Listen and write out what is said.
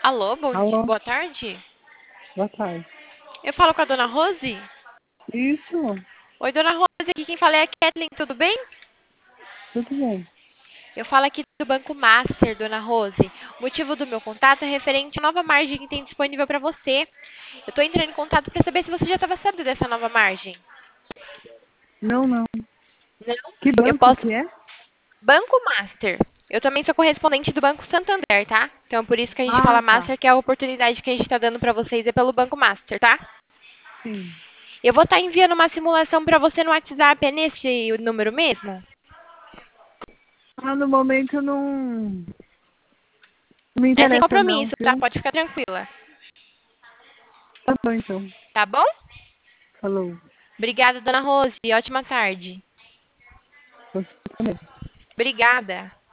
Alô, Alô, boa tarde. boa tarde. Eu falo com a dona Rose? Isso, Oi, dona Rose, aqui quem fala é a Kathleen, tudo bem? tudo bem. Eu falo aqui do Banco Master, dona Rose. O motivo do meu contato é referente à nova margem que tem disponível para você. Eu estou entrando em contato para saber se você já estava sabendo dessa nova margem. Não, não. Não? Que Eu banco posso. que é? Banco Master. Eu também sou correspondente do Banco Santander, tá? Então, por isso que a gente Ah, fala tá. Master, que é a oportunidade que a gente está dando para vocês é pelo Banco Master, tá? Sim. Eu vou estar enviando uma simulação para você no WhatsApp, é nesse número mesmo? No momento não me É sem interessa não, compromisso, tá? viu? Pode ficar tranquila. Tá bom então. Tá bom? Falou. Obrigada, dona Rose. Ótima tarde. Você também. Obrigada.